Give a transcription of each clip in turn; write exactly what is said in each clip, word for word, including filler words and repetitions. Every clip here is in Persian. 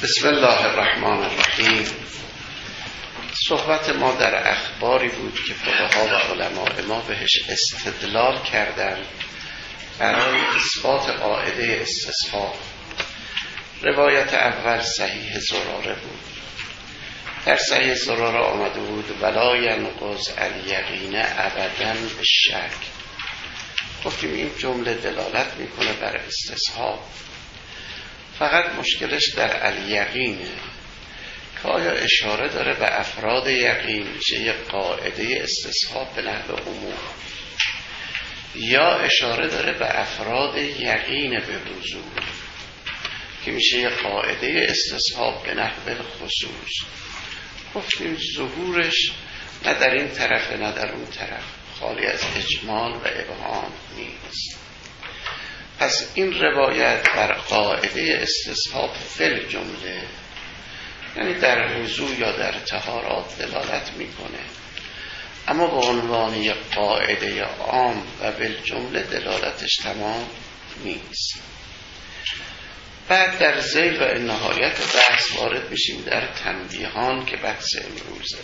بسم الله الرحمن الرحیم. صحبت ما در اخباری بود که فقها و علماء ما بهش استدلال کردند برای اثبات قاعده استصحاب. روایت اول صحیح زراره بود. در صحیح زراره آمده بود ولا ینقض الیقین ابدا بالشک. گفتیم این جمله دلالت میکنه بر استصحاب، فقط مشکلش در الیقینه که آیا اشاره داره به افراد یقین میشه یک قاعده استصحاب به نحو عموم، یا اشاره داره به افراد یقین به وضوح که میشه یک قاعده استصحاب به نحو خصوص. گفتیم ظهورش نه در این طرف نه در اون طرف، خالی از اجمال و ابهام نیست. پس این روایت بر قاعده استصحاب فل جمله، یعنی در وضو یا در طهارات دلالت میکنه، اما به عنوان یک قاعده عام و بالجمله دلالتش تمام نیست. بعد در ذیل و نهایت بحث وارد میشیم در تنبیهان که بحث امروزه.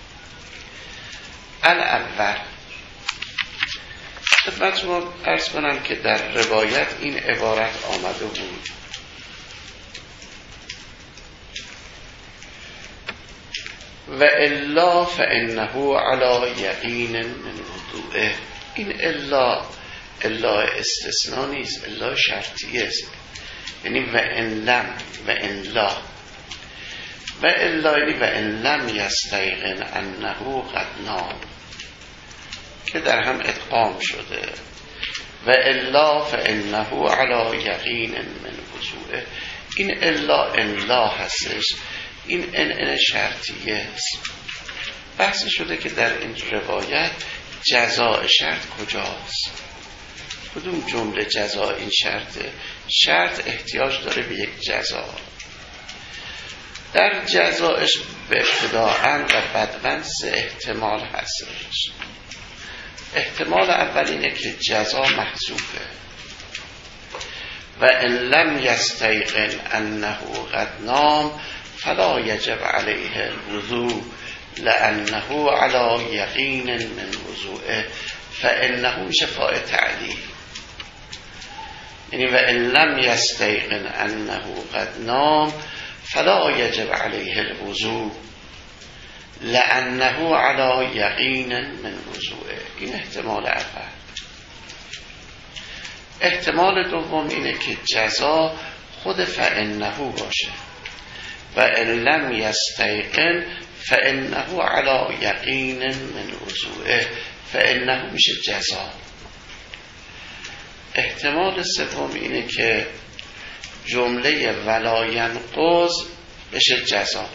الاول خدمتتون عرض کنم که در روایت این عبارت آمده بود و الا فانه علی یقین من وضوئه. این الا الا استثناء نیست، الا شرطیه است، یعنی و ان لم و ان لا و الا یعنی و ان لم یستیقن انه قد نام که در هم ادغام شده و الا فانه علی یقین من وضوئه. این الا ان لا هستش، این ان ان شرطیه است. بحث شده که در این روایت جزاء شرط کجاست، کدوم جمله جزاء این شرطه؟ شرط احتیاج داره به یک جزا. در جزایش به ابتداءً و بدواً سه احتمال هستش. احتمال اول اینه که جزا محذوفه و ان لم یستیقن انه قد نام فلا یجب علیه الوضوء لانه علی یقین من وضوئه. فانه میشه فاعل تعلیل، یعنی و ان لم یستیقن انه قد نام فلا یجب علیه الوضوء لانه علی یقین من وضوئه. این احتمال اول. احتمال دوم اینه که جزا خود فانه باشه و ان لم یستیقن فانه علی یقین من وضوئه، فانه میشه جزا. احتمال سوم اینه که جمله ولا ینقض بشه جزا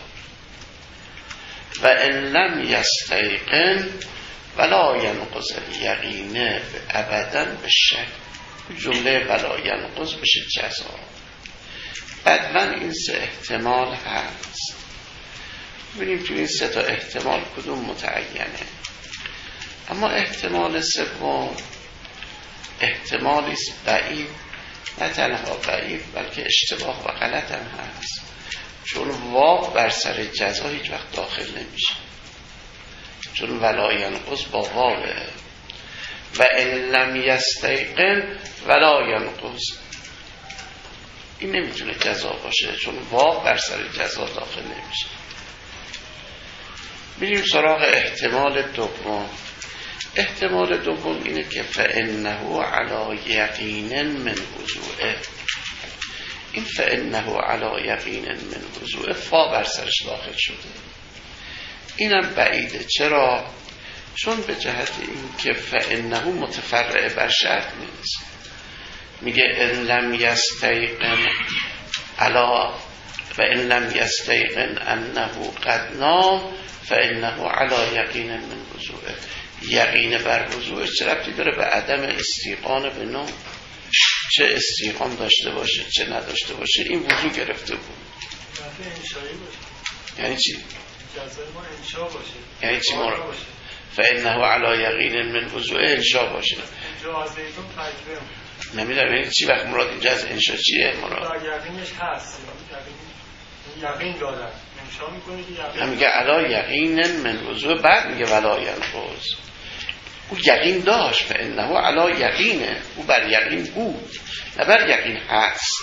و ان لم یستیقن ولا ینقض الیقین ابدا بالشک. جمله ولا ینقض بشه جزا. بعد من این سه احتمال هست. ببینیم تو این سه تا احتمال کدوم متعینه. اما احتمال سوم احتمالی است بعید، نه تنها بعید بلکه اشتباه و غلط هم هست، چون واو بر سر جزا هیچ وقت داخل نمیشه، چون ولا ینقض با واوه و ان لم یستیقن ولا ینقض، این نمیتونه جزا باشه چون واو بر سر جزا داخل نمیشه. میریم سراغ احتمال دوم. احتمال دوم اینه که فانه علی یقین من وضوئه. این فانه علی یقین من وضوئه فا بر سرش داخل شده. اینم بعیده. چرا؟ چون به جهت این که فانه متفرع بر شرط نیست. میگه ان لم یستیقن علی و ان لم یستیقن انه قد نام فانه علی یقین من وضوئه. یقین بر وضوء چه ربطی داره به عدم استیقان به نوم؟ چه استیقان داشته باشه چه نداشته باشه، این وضوء گرفته بود. یعنی چی؟ یعنی چی مراد؟ فانه علی یقین من وضوء انشا باشه. نمیدونم یعنی چی وقت مراد اینجا از انشا چیه؟ مراد یقینش هست یقین دارد انشا میکنه که یقین هم میگه علا یقین من وضوع، بعد میگه ولا ینقض. او یقین داشت، فانه علا یقینه، او بر یقین بود نه بر یقین هست.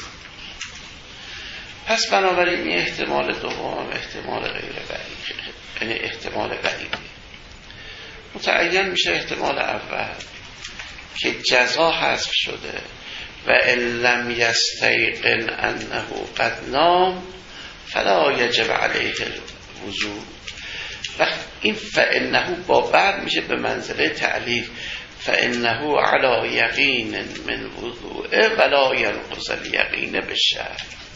پس بنابراین این احتمال دوم احتمال غیر بعید، یعنی احتمال بعیدی. متعین میشه احتمال اول که جزا حذف شده و ان لم یستیقن انه قد نام فلا یجب علیه الوضوء. و این فانه با بعد میشه به منزله تعلیل، فانه علی یقین من وضوء ولا ینقض الیقین بالشرع.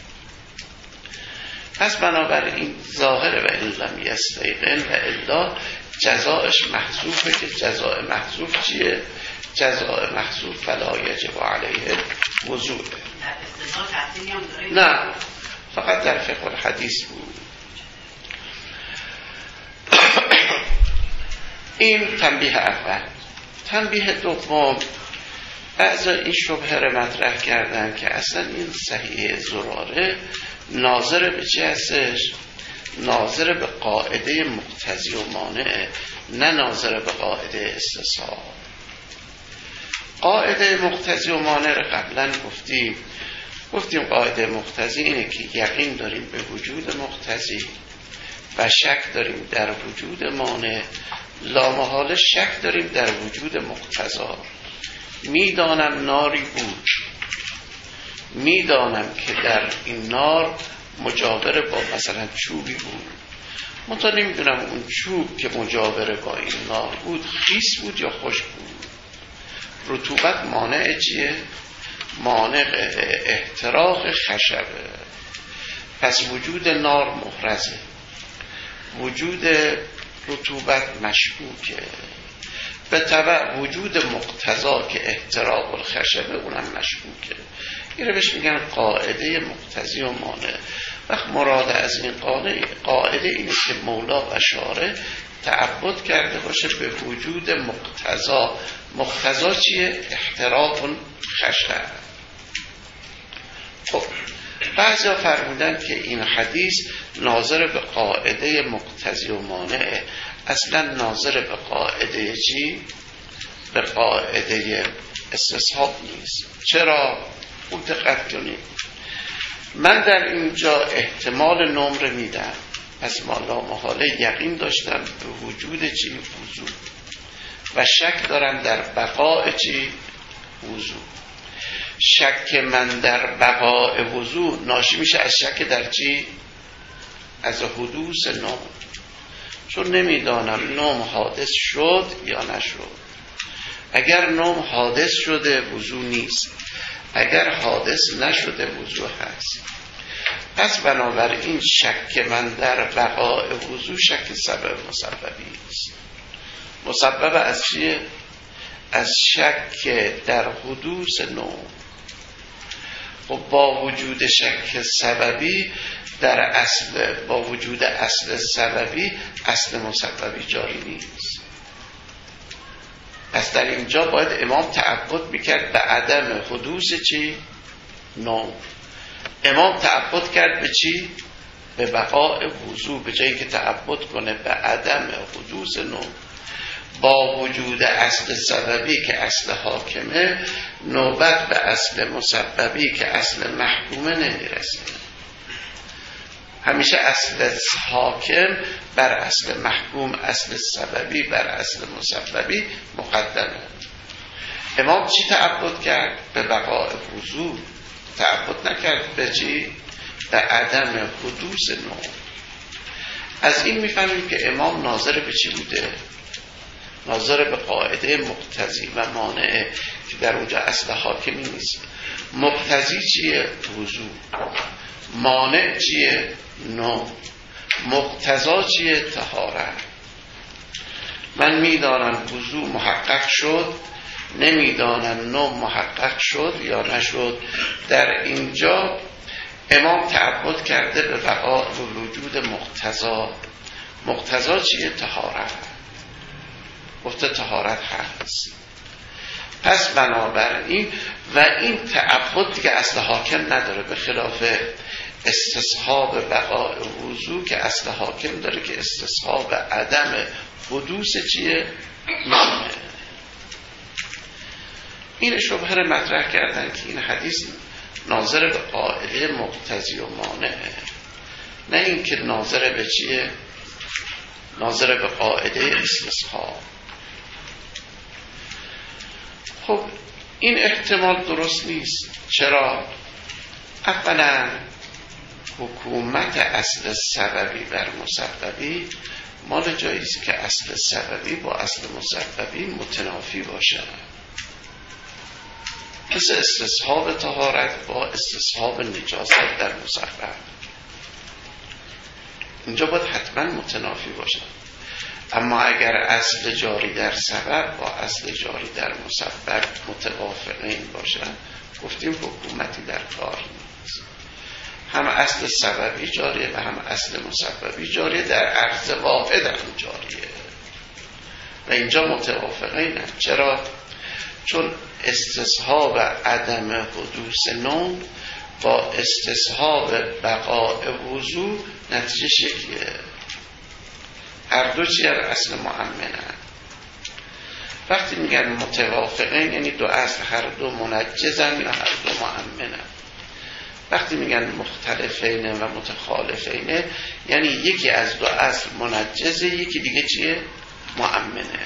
پس بنابراین ظاهر و ان لم یستیقن و الا جزایش محذوفه، که جزای محذوف چیه؟ جزای محذوف فلا یجب علیه وضوء. نه، فقط در فقه الحدیث بود. این تنبیه اول. تنبیه دوم، بعضی این شبهه را مطرح کردن که اصلا این صحیح زراره ناظر به چی هستش؟ ناظر به قاعده مقتضی و مانع، نه ناظر به قاعده استصحاب. قاعده مقتضی و مانع را قبلا گفتیم. گفتیم قاعده مقتضی اینه که یقین داریم به وجود مقتضی و شک داریم در وجود مانع، لامحاله شک داریم در وجود مقتضا. میدانم ناری بود، میدانم که در این نار مجاور با مثلا چوبی بود، منتها نمیدونم اون چوب که مجاور با این نار بود خیس بود یا خشک بود. رطوبت مانع چیه؟ مانع احتراق خشبه. پس وجود نار محرزه، وجود رطوبت مشکوکه، به تبع وجود مقتضا که احتراق الخشبه اونم مشکوکه. این رو بهش میگن قاعده مقتضی و مانع. وقت مراد از این قاعده قاعده اینه که مولا و شارع تعبد کرده باشه به وجود مقتضا. مقتضا چیه؟ احتراق خشب. خب بعضی ها فرمودن که این حدیث ناظر به قاعده مقتضی و مانع، اصلا ناظر به قاعده چی؟ به قاعده استصحاب نیست. چرا؟ خوب دقت کنید. من در اینجا احتمال نمره میدم، پس مالا محاله یقین داشتم به وجود چی؟ وضوع، و شک دارم در بقاء چی؟ وضوع. شک من در بقاء وضوع ناشی میشه از شک در چی؟ از حدوث نوم، چون نمیدانم نوم حادث شد یا نشد. اگر نوم حادث شده وضوع نیست، اگر حادث نشده وضوع هست. پس بنابراین شک من در بقاء وضوع شک سبب مسببی است. مسبب از چیه؟ از شک در حدوث نوم. و با وجود شک سببی در اصل، با وجود اصل سببی اصل مسببی جاری نیست. پس در اینجا باید امام تعبد میکرد به عدم حدوث چی؟ نوم. امام تعبد کرد به چی؟ به بقاء وضوع، به جایی که تعبد کنه به عدم حدوث نوم. با وجود اصل سببی که اصل حاکمه، نوبت به اصل مسببی که اصل محکومه نمیرسه. همیشه اصل حاکم بر اصل محکوم، اصل سببی بر اصل مسببی مقدمه. امام چی تعبد کرد؟ به بقاء وضوع. تعبد نکرد به چی؟ به عدم حدوث نوم. از این میفهمیم که امام ناظر به چی بوده؟ ناظر به قاعده مقتضی و مانع که در اونجا اصل حاکمی نیست. مقتضی چیه؟ وضوع. مانع چیه؟ نوم. مقتضا چیه؟ طهارت. من میدانم وضوع محقق شد، نمیدانم نوم محقق شد یا نشد. در اینجا امام تعبد کرده به بقاء و وجود مقتضا. مقتضا چیه؟ طهارت. گفته طهارت هست. پس بنابراین و این تعبد که اصل حاکم نداره، به خلاف استصحاب بقاء وضوع که اصل حاکم داره که استصحاب عدم حدوث چیه؟ نامه. این شبهه رو مطرح کردن که این حدیث ناظر به قاعده مقتضی و مانعه، نه اینکه ناظر به چیه؟ ناظر به قاعده استصحاب. خب این احتمال درست نیست. چرا؟ اولا حکومت اصل سببی بر مسببی مال جاییست که اصل سببی با اصل مسببی متنافی باشه، مثل استصحاب طهارت با استصحاب نجاست در مسبب. اینجا باید حتما متنافی باشه. اما اگر اصل جاری در سبب با اصل جاری در مسبب متوافقین باشه، گفتیم حکومتی در کار نیست. هم اصل سببی جاریه و هم اصل مسببی جاریه، در عرض واحد هم جاریه و اینجا متوافقین. چرا؟ چون استصحاب عدم حدوث نوم با استصحاب بقاء وضوع نتیجه شکلیه، هر دو چیه؟ اصل مؤمنن. وقتی میگن متوافقین یعنی دو اصل هر دو منجزن یا هر دو مؤمنن. وقتی میگن مختلفین و متخالفین یعنی یکی از دو اصل منجزه، یکی دیگه چیه؟ مؤمنه.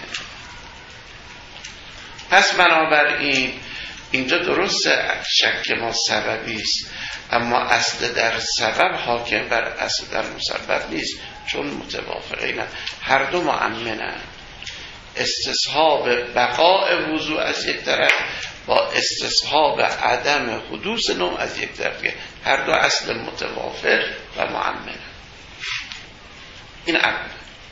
پس بنابراین اینجا درست شک ما سببی است، اما اصل در سبب حاکم بر اصل در مسبب نیست، چون متوافقین هر دو مؤمنن. استصحاب بقاء وضوع از یک طرف با استصحاب عدم حدوث نوم از یک طرف، هر دو اصل متوافق و مؤمنن. این اول.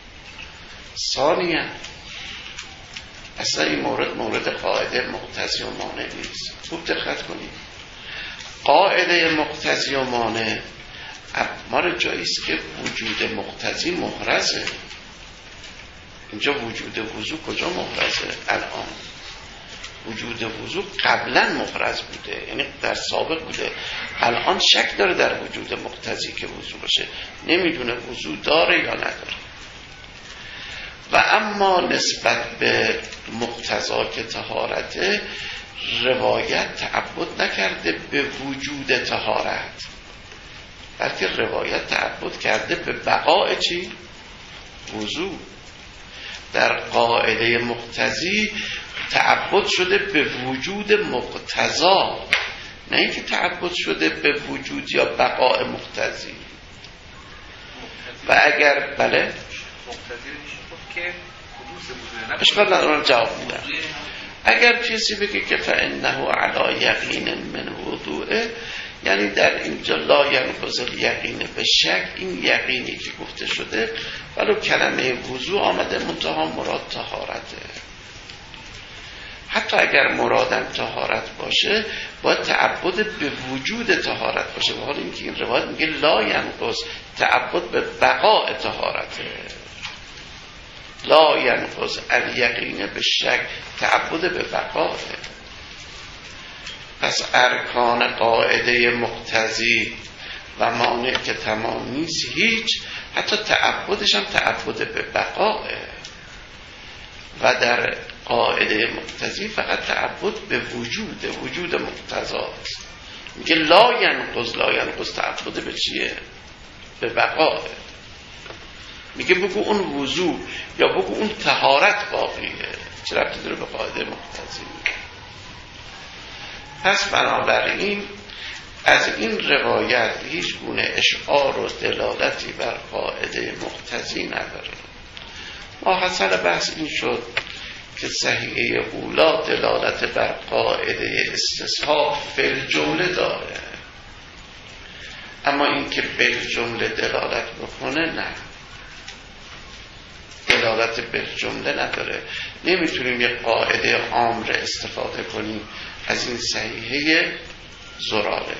ثانیا اصلا این مورد مورد قاعده مقتضی و مانع نیست. خوب دقت کنید. قاعده مقتضی و مانع ما جاییست که وجود مقتضی محرزه. اینجا وجود وضوع کجا محرزه؟ الان وجود وضوع قبلا محرز بوده، یعنی در سابق بوده، الان شک داره در وجود مقتضی که وضوع باشه، نمیدونه وضوع داره یا نداره. و اما نسبت به مقتضا که طهارته روایت تعبد نکرده به وجود طهارت، بلکه روایت تعبد کرده به بقاء چی؟ وضوع. در قاعده مقتضی تعبد شده به وجود مقتضا، نه اینکه تعبد شده به وجود یا بقاء مقتضی. و اگر بله مقتضی که اشکال ندارم جواب میدم. اگر کسی بگه که فانه علی یقین من وضوعه، یعنی در اینجا لا ینقض الیقین به شک، این یقینی که گفته شده ولو کلمه وضوع آمده منتها مراد طهارته. حتی اگر مرادم طهارت باشه باید تعبد به وجود طهارت باشه، به حال اینکه این روایت میگه لا ینقض، تعبد به بقاء طهارته. لا ینقض الیقین به شک، تعبد به بقاء. پس ارکان قاعده مقتضی و مانع که تمام نیست هیچ، حتی تعبدش هم تعبد به بقاء. و در قاعده مقتضی فقط تعبد به وجود، وجود مقتضاست. میگه لا ینقض، لا ینقض تعبد به چیه؟ به بقاء. میگه بگو اون وضوع یا بگو اون طهارت باقیه، چه ربطی داره به قاعده مقتضی؟ پس بنابراین از این روایت هیچ گونه اشعار و دلالتی بر قاعده مقتضی نداره. ما حاصل بحث این شد که صحیحه اولا دلالت بر قاعده استصحاب بالجمله داره، اما این که بالجمله دلالت بکنه نه، دلالت بالجمله نداره. نمیتونیم یک قاعده عام را استفاده کنیم از این صحیحه زراره.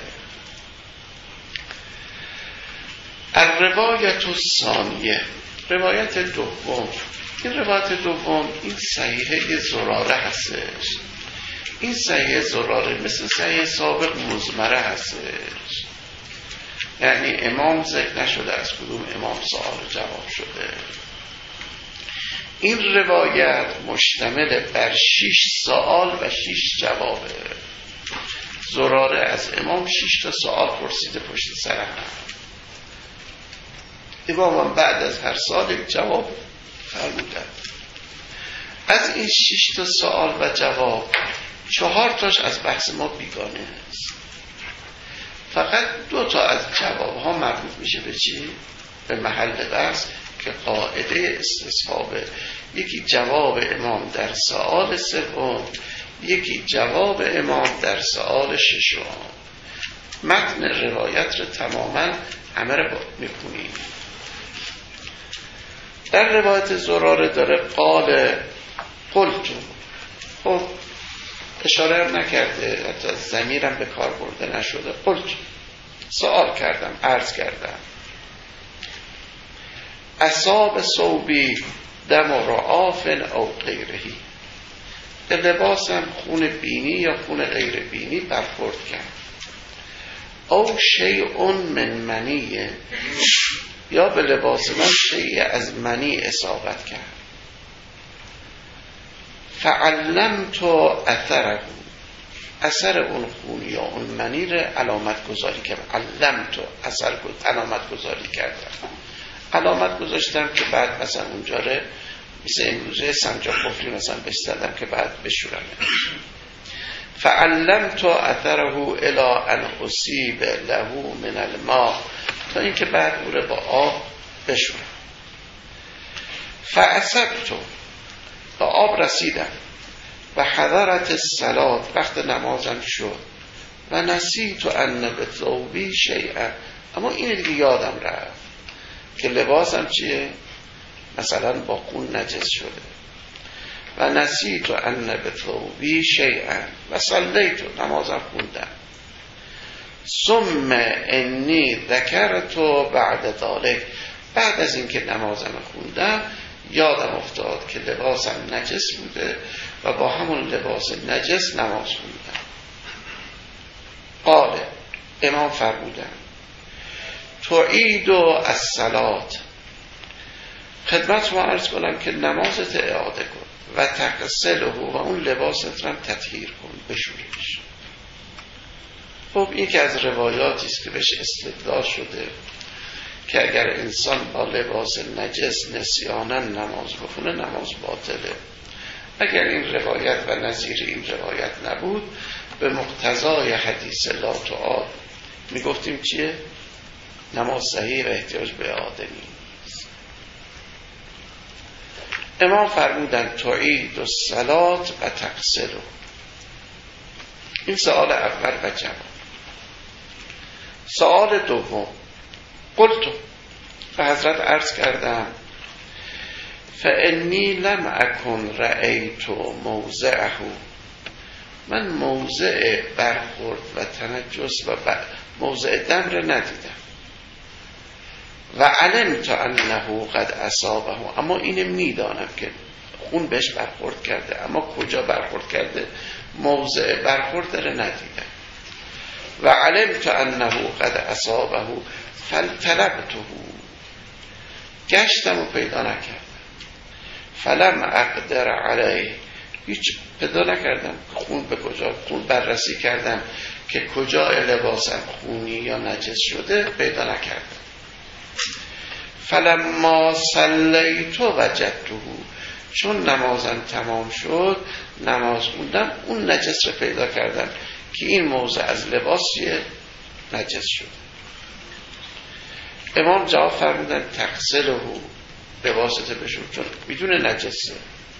الروایت الثانیه، روایت دوم. این روایت دوم این صحیحه زراره هستش. این صحیحه زراره مثل صحیحه سابق مزمره هستش. یعنی امام ذکر نشده، از کدوم امام سوال جواب شده. این روایت مشتمل بر شش سوال و شش جوابه. زراره از امام شش تا سوال پرسیده پشت سر هم. امام بعد از هر سال یک جواب فرمودن. از این شش تا سوال و جواب چهار تاش از بحث ما بیگانه است. فقط دو تا از جواب ها مربوط میشه به چی؟ به محل بحث که قاعده استصحابه. یکی جواب امام در سوال سوم، یکی جواب امام در سوال ششم. متن روایت رو تماما همه رو میخونیم. در روایت زراره داره قال قلتو، خب اشاره نکرده، حتی ضمیرم به کار برده نشده. قلتو، سوال کردم، عرض کردم. اصاب ثوبی دم رعاف او غیرهی، به لباسم خون بینی یا خون غیر بینی برخورد کرد. او شیء من منی، یا به لباس من شیء از منی اصابت کرد. فعلمت اثره، اثر اون خون یا اون منی رو علامت گذاری کردم. علمت، اثر علامت گذاری کردم. علامت گذاشتم که بعد مثلا اونجا رو مثل امروزه سنجاق قفلی مثلا بستدم که بعد بشورم. فعلمت اثره الی ان اصیب له من الماء، تا اینکه بعد او رو با آب بشورم. فاصبت، با آب رسیدم. و حضرت الصلاة، وقت نمازم شد. و نسیت ان بثوبی شیئا، اما این دیگه یادم رفت که لباسم چیه؟ مثلا با خون نجس شده. و نسیت ان بثوبی شیئا و صلیت، نمازم خوندم. ثم انی ذکرت بعد ذلك، بعد از اینکه نمازم خوندم یادم افتاد که لباسم نجس بوده و با همون لباس نجس نماز خوندم. قال، امام فرمودن تعید الصلاة، خدمت رو عرض کنم که نمازت اعاده کن. و تغسله، و اون لباست رو تطهیر کن، بشوریش. خب این که از روایاتی است که بهش استدلال شده که اگر انسان با لباس نجس نسیانا نماز بخونه نماز باطله. اگر این روایت و نظیر این روایت نبود، به مقتضای حدیث لا تعاد میگفتیم چیه؟ نماز صحیح و احتیاج به اعاده نیست. امام فرمودن تعید الصلاة و تغسله. این سوال اول و جواب. سوال دوم، قلت، به حضرت عرض کردم فانی لم اکن رأیت موضعه، من موضع برخورد و تنجس و موضع دم را ندیدم. و علمت انه قد اصابه، اما اینو میدانم که خون بهش برخورد کرده، اما کجا برخورد کرده؟ موضع برخورد را ندیدم. و علمت انه قد اصابه فلطلبته، گشتم و پیدا نکردم. فلم اقدر علیه، هیچ پیدا نکردم. خون به کجا؟ خون بررسی کردم که کجا لباسم خونی یا نجس شده، پیدا نکردم. فلما صلیت وجدته، چون نمازم تمام شد نماز خوندم، اون نجس رو پیدا کردم که این موضع از لباسی نجس شد. امام جواب فرمودن تغسله، لباسته بشور، چون میدونه نجسه.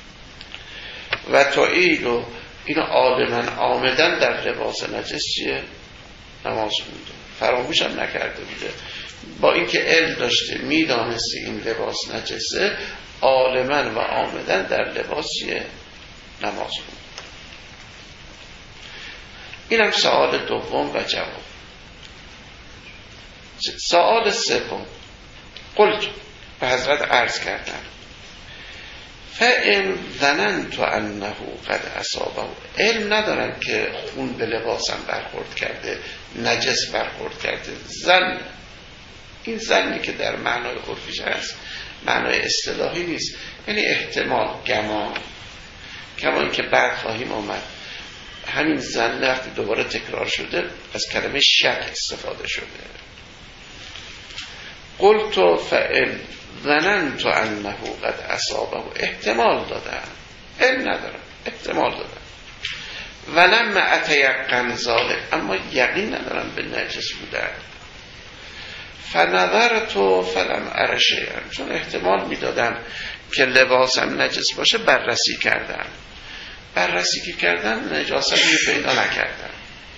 و تعید، و اینو عالما آمدن در لباس نجس چیه؟ نماز خونده، فراموشم نکرده بوده. با اینکه علم داشته، میدانسته این لباس نجسه، عالما و آمدن در لباس چیه؟ نماز خونده. اینم سوال دوم و جواب. سوال سوم، قلت، به حضرت عرض کردم فإن ظننت انه قد اصابه، علم ندارم که خون به لباسم برخورد کرده، نجس برخورد کرده، زن این ظنی که در معنای عرفیش هست معنای اصطلاحی نیست، یعنی احتمال، گمان، کما این که بعد خواهیم آمد همین ظن وقتی دوباره تکرار شده از کلمه شک استفاده شده. قلت فإن ظننت انه قد اصابه، احتمال دادم، علم ندارم، احتمال دادم. ولم اتیقن ذلک، اما یقین ندارم به نجس بودن. فنظرت فلم ار شیئا، چون احتمال میدادم که لباسم نجس باشه بررسی کردم، بررسی که کردم نجاستی پیدا نکردم.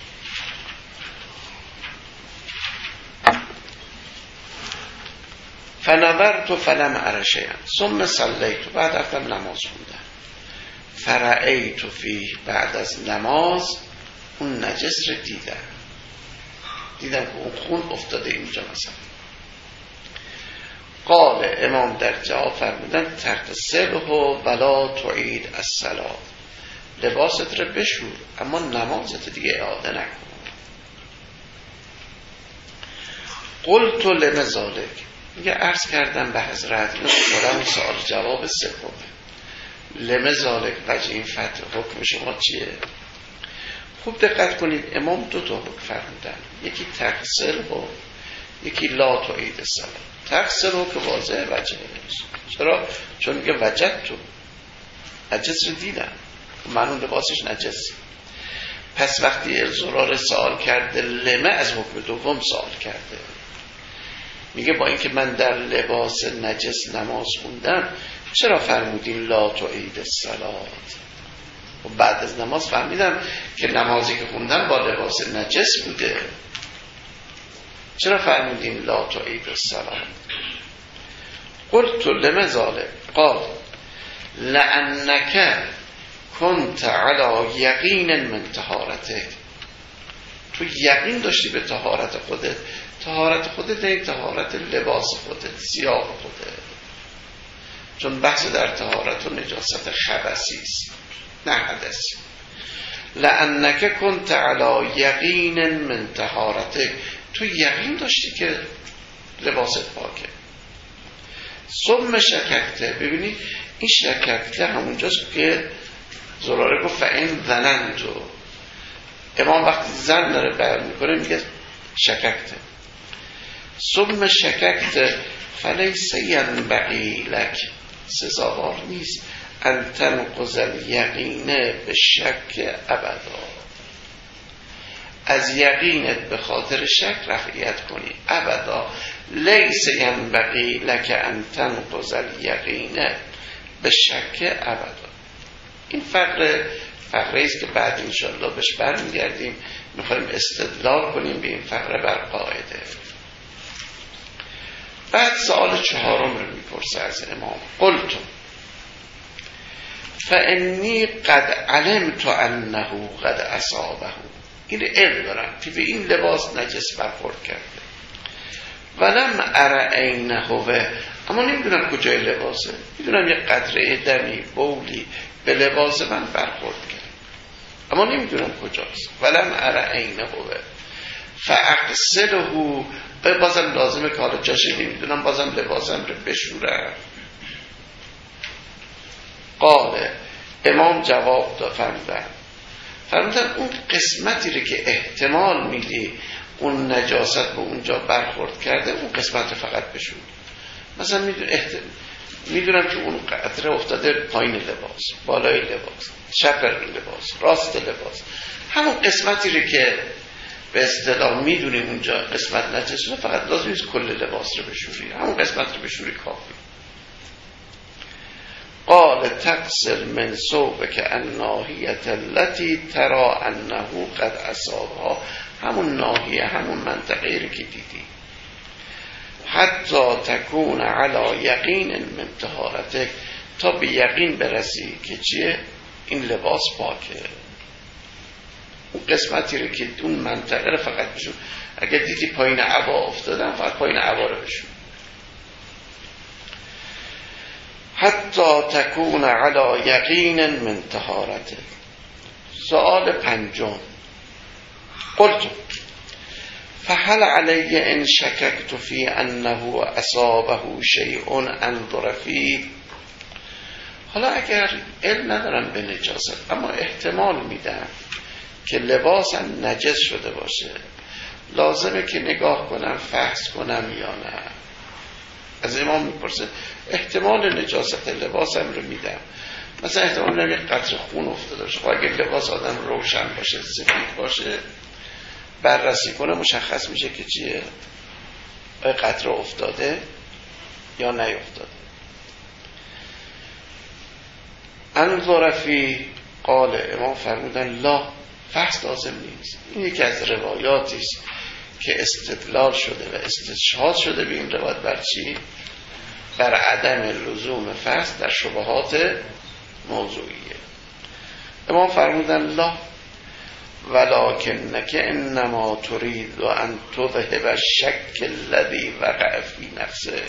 فنظرت فلم ار شیئا ثم صلیت، بعد رفتم نماز خوندم. فرأیت فیه، بعد از نماز اون نجس رو دیدم، دیدم که اون خون افتاده اینجا مثلا. قال، امام در جواب فرمودن تغتسله ولا تعید الصلاة، لباست رو بشور اما نمازت دیگه اعاده نکن. قلت لم ذلک، میگه عرض کردم به حضرت، این سوال جواب سومه. لم ذلک، وجه این فتح حکم شما چیه؟ خوب دقت کنید، امام دو تا حکم فرمودن، یکی تغسل و یکی لا تعید الصلاة. تغسل رو که واضح وجه نمیشه. چرا؟ چون میگه وجد تو نجس رو دیدم، من اون لباسش نجسی. پس وقتی زرار سوال کرده لمه، از حکم دوم سوال کرده، میگه با اینکه من در لباس نجس نماز خوندم چرا فرمودین لا تعید الصلاة؟ و بعد از نماز فهمیدم که نمازی که خوندم با لباس نجس بوده، چرا فرمودین لا تعید الصلاة؟ قلت لم ذلک؟ قال لأنک کنت علی یقین من طهارتک، تو یقین داشتی به طهارت خودت. طهارت خودت نه طهارت لباس خودت، ثياب خودت، چون بحث در طهارت و نجاست خبثی است نه حدثی. لأنک کنت علی یقین من طهارتک، تو یقین داشتی که لباست پاکه. ثم شککته، ببینید این شککته همونجاست که زراره گفت فإن ظننتو، امام وقتی ظن داره بیان میکنه میگه شککته. ثم شککته فلیس ینبغی لک، سزاوار نیست ان تنقض الیقین به شک ابدا، از یقینت به خاطر شک رفعیت کنی ابدا. لیس ینبغی لک ان تنقض الیقین به شک ابدا. این فقره فقره است که بعد انشاءالله بهش برمیگردیم، میخوایم استدلال کنیم به این فقره بر قاعده. بعد سوال چهارم رو میپرسه از امام. قلت فانی قد علمت انه قد اصابه، این علم دارم که به این لباس نجس برخورد کرده. ولم ار عینه، اما نمیدونم کجای لباسه، میدونم یه قطره دمی بولی به لباس من برخورد کرد اما نمیدونم کجاست. ولم ار عینه فاغسله، بازم لازمه که حالا جاشه نمیدونم، بازم لباسم رو بشورم. قال، امام جواب داد فرمودن فرمودن اون قسمتی رو که احتمال میدی اون نجاست به اونجا برخورد کرده، اون قسمت رو فقط بشور. مثلا میدونم احت... میدونم که اون قطره افتاده پایین لباس، بالای لباس، چپ لباس، راست لباس، همون قسمتی رو که به اصطلاح میدونی اونجا قسمت نجسه، فقط لازم نیست کل لباس رو بشوری، همون قسمت رو بشوری کافی. قال تغسل من ثوبک الناحیة التي ترى انه قد اصابها، همون ناحیه، همون منطقه رو که دیدی. حتی تکون علی یقین من طهارتک، تا به یقین برسی که چیه این لباس پاکه. اون قسمتی رو که اون منطقه رو فقط بشون. اگر دیدی پایین عبا افتادن، فقط پایین عبا رو بشون. حتی تکون علی یقین من طهارتک. سؤال پنجم. قلت فهل علی ان شککت فی انه اصابه شیء انظر فیه. حالا اگر علم ندارم به نجاست اما احتمال میدم که لباسم نجس شده باشه، لازمه که نگاه کنم فحص کنم یا نه. از امام میپرسه احتمال نجاست لباسم رو میدم، مثلا احتمال میدم یک قطره خون افتاده باشه. خب اگر لباس آدم روشن باشه سفید باشه بررسی کنه مشخص میشه که چیه، قطره افتاده یا نیفتاده. انظر فی قال امام فرمودن لا، فحص لازم نیست. این یکی از روایاتی است که استدلال شده و استشهاد شده به این روایت بر چی؟ بر عدم لزوم فحص در شبهات موضوعیه. امام فرمودن لا ولکنک انما ترید و ان تذهب الشک الذی وقع فی نفسه.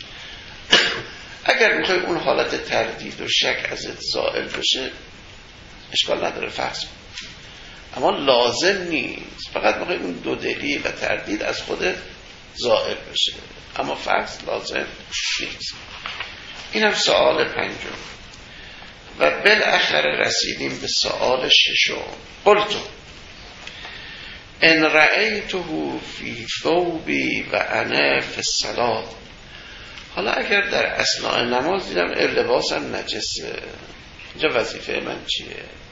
اگر میخوای اون حالت تردید و شک ازت زائل بشه اشکال نداره فحص کن، اما لازم نیست. فقط میخوای اون دو دلی و تردید از خودت زائل بشه، اما فحص لازم نیست. این هم سوال پنجم. و بالاخره رسیدیم به سوال ششم. قلت ان رأیته فی ثوبی و انا فی الصلاة. حالا اگر در اثناء نماز دیدم لباسم نجسه، اینجا وظیفه من چیه؟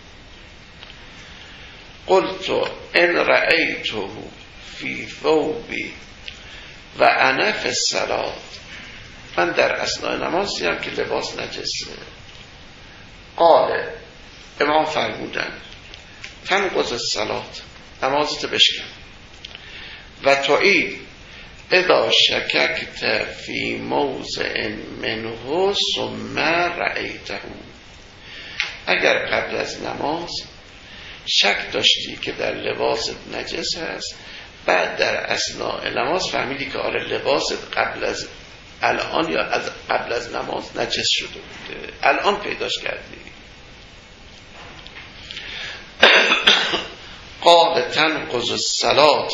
قلت ان رأیته فی ثوبی و انا فی الصلاة. من در اثناء نماز دیدم که لباس نجسه. قال امام فرمودن تنقض الصلاة، نمازت بشکن. و تعید اذا شککت فی موضع منه ثم رأیته. اگر قبل از نماز شک داشتی که در لباست نجس هست، بعد در اثناء نماز فهمیدی که آره لباست قبل از الان یا از قبل از نماز نجس شده بوده، الان پیداش کردی. قال تنقض الصلاة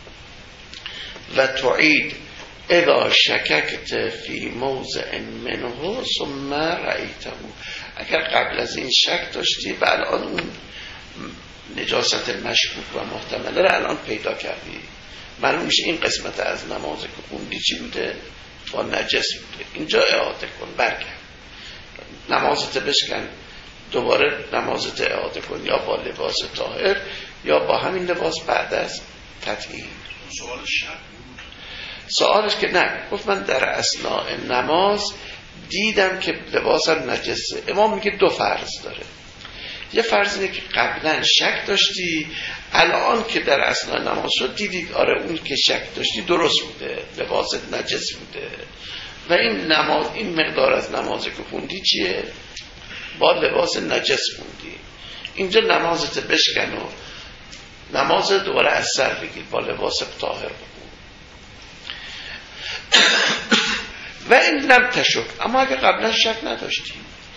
و تعید اذا شککت فی موضع منه ثم رأیته. اگر قبل از این شک داشتی و الان اون نجاست مشکوک و محتمله رو الان پیدا کردی، معلوم میشه این قسمت از نماز که خوندی چی بوده؟ با نجس بوده. اینجا اعاده کن، برگرد، نمازت بشکن، دوباره نمازت اعاده کن، یا با لباس طاهر یا با همین لباس بعد از تطهیر. سوال شک بود. سوالش که نه، گفت من در اثناء نماز دیدم که لباسم نجسه. امام میگه دو فرض داره. یه فرض اینه که قبلا شک داشتی، الان که در اثناء نماز شد دیدی آره اون که شک داشتی درست بوده، لباست نجس بوده و این نماز، این مقدار از نمازی که خوندی چیه؟ با لباس نجس خوندی. اینجا نمازت بشکن و نماز دوباره از سر بگیر، با لباس طاهر بخون. و این لم تشک، اما اگه قبلا شک نداشتی،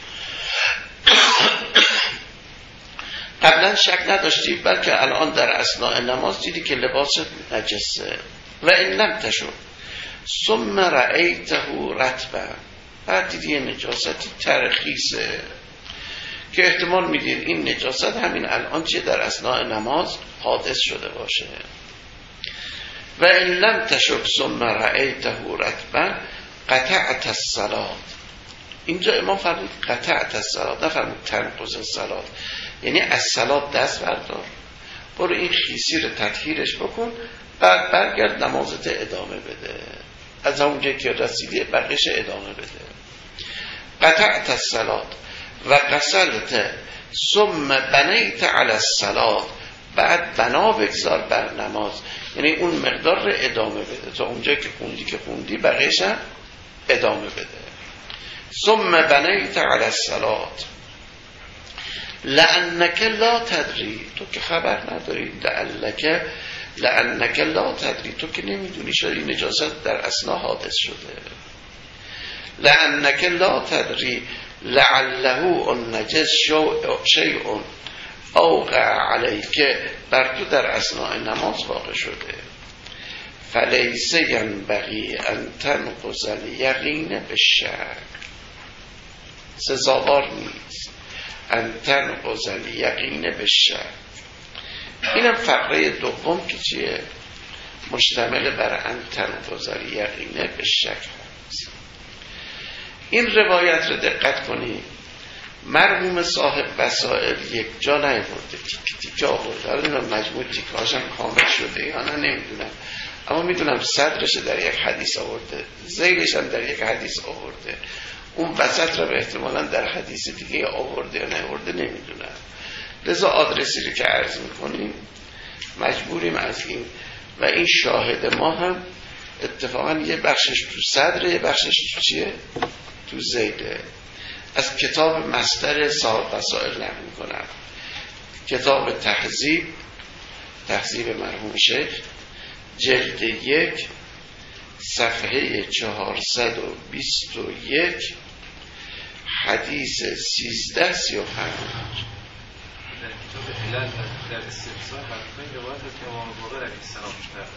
قبلا شک نداشتی بلکه الان در اثناء نماز دیدی که لباست نجسه. و این لم تشک ثم رأیته رطبا، بعد دیدی نجاستی ترخیصه که احتمال میدید این نجاست همین الان چه در اثناء نماز حادث شده باشه. و این لم تشک ثم رأیته رطبا قطعت الصلاة. اینجا امام فرمود قطعت الصلاة، نفرمود تنقض الصلاة. یعنی از صلاة دست بردار، برو این خیسی رو تطهیرش بکن، بعد برگرد نمازت ادامه بده، از همونجایی که رسیدی بقیش ادامه بده. قطعت الصلاة و قصلت ثم بنیت علی الصلاة، بعد بنا بگذار بر نماز، یعنی اون مقدار رو ادامه بده تا اونجایی که خوندی که خوندی بقیش ادامه بده. ثم بنیت علی الصلاة لأنک لا تدری، تو که خبر نداری، لعلک لأنک لا تدری، تو که نمیدونی شاید این نجاست در اثنا حادث شده. لأنک لا تدری لعله النجس شیء اوقع علیک، بر تو در اثناء نماز واقع شده. فلیس ینبغی ان تنقض الیقین بالشک، سزاوار نیست ان تنقض الیقین بالشک. اینم فقره دوم که چیه؟ مشتمل بر ان تنقض الیقین بالشک هست. این روایت رو دقت کنید، مرحوم صاحب وسائل یک جا نیاورده، تیک تیک آورده. حالا مجموع تیکاش هم کامل شده یا نه نمیدونم، اما میدونم صدرش در یک حدیث آورده، ذیلش هم در یک حدیث آورده، اون وسط را به احتمالاً در حدیث دیگه آورده یا نیاورده نمیدونم. لذا آدرسی رو که عرض میکنیم مجبوریم از این، و این شاهد ما هم اتفاقا یه بخشش تو صدره، یه بخشش تو چیه؟ تو ذیله. از کتاب مصدر صاحب وسائل نقل میکنم، کتاب تهذیب، تهذیب مرحوم شیخ، جلد یک، صفحه چهارصد و بیست و یک، حدیث سیزده سی و پنج. در کتاب علل در استفسار برای روایت از امام باقر علیه السلام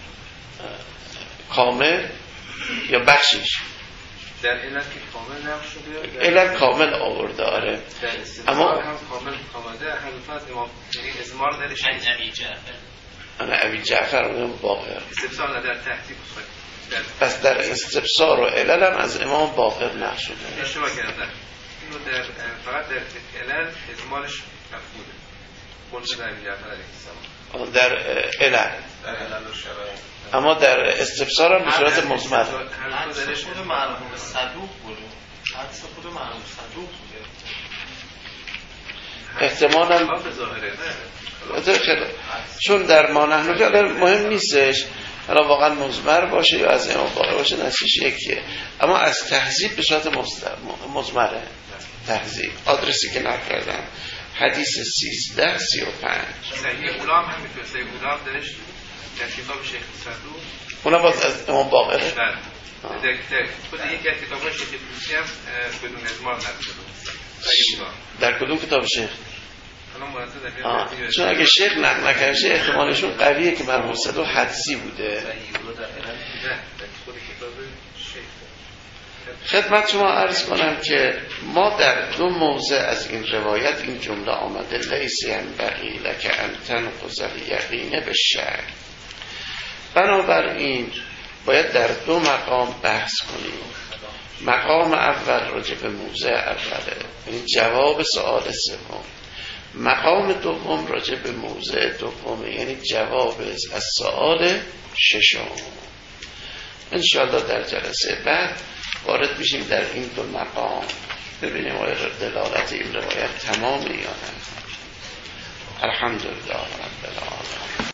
کامل یا بخشش؟ در علل که کامل نقش شده، علل کامل آورده. آره در استفسار هم کامل آمده. حضرت امام یعنی ازمار درش عن ابی جعفر، انا ابی جعفر امام باقر. استفسار نه در تهذیب در پس در استفسار و علل هم از امام باقر نقل شده. اشتباه کردم. اینو در فقط در علل ازمارش مفقوده. قلت در ابی جعفر علیه السلام در علل، در علل و شرایط، اما در استفسار هم به صورت مزمر. حدیث خود مرحوم صدوق بوده، حدیث خود مرحوم صدوق بوده. احتمالاً خیلی، چون در ما نحن که مهم نیستش حالا واقعا مزمر باشه یا از امام باقر باشه، نسیش یکیه، اما از تهذیب به صورت مزمره. تهذیب آدرسی که نقل کردم حدیث سیزده سی و پنج. صحیح غلام هم میتونه، صحیح غلام درش در کتاب شیخ صدوق، اونا باز از امام باقره. در خود یکی از کتاب‌های شیخ طوسی هم بدون ازمار نقل شده. در کدوم کتاب شیخ؟ الان مرتب چون اگه شیخ نقل نکرده احتمالشون قویه که مرحوم صدوق حدسی بوده. خدمت شما عرض کنم که ما در دو موضع از این روایت این جمله آمده لیس ینبغی لک ان تنقض الیقین بالشک. بنابراین باید در دو مقام بحث کنیم. مقام اول راجع به موضع اوله، یعنی جواب سوال سوم. مقام دوم راجع به موضع دومه، یعنی جواب از سوال ششم. انشاءالله در جلسه بعد وارد میشیم در این دو مقام، ببینیم آیا دلالت این روایت تمامی یا نه. الحمدلله رب العالمین.